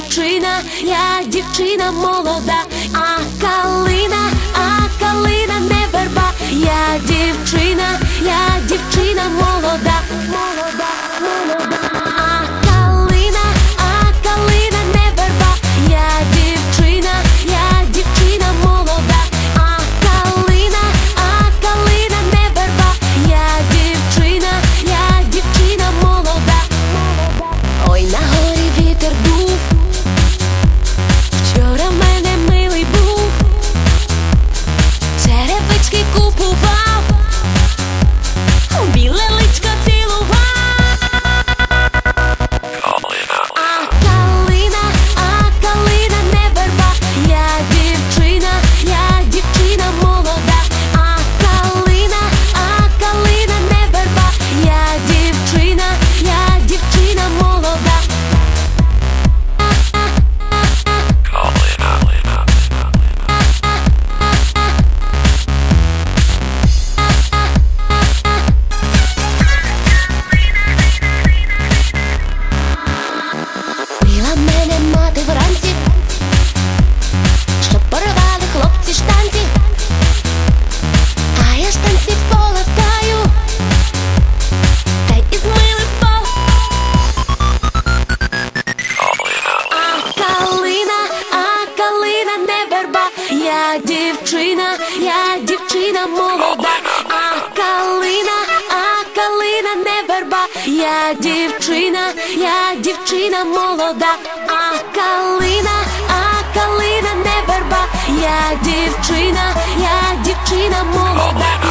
дівчина молода, а калина не верба. Я дівчина молода, молода, молода. А калина не верба. Я дівчина молода, а калина не верба. Я дівчина молода. Ой, на горі вітер дув, вчора в мене милий був, черевички купував, біле личко цілував. А калина не верба. Я дівчина молода, а калина не верба. Я дівчина молода. Била мене мати вранці, щоб порвали хлопці штанці, а я штанці полатаю, та й із милих пол. А калина не верба. Я дівчина молода, а калина не верба. Я дівчина молода, а калина не верба. Я дівчина молода.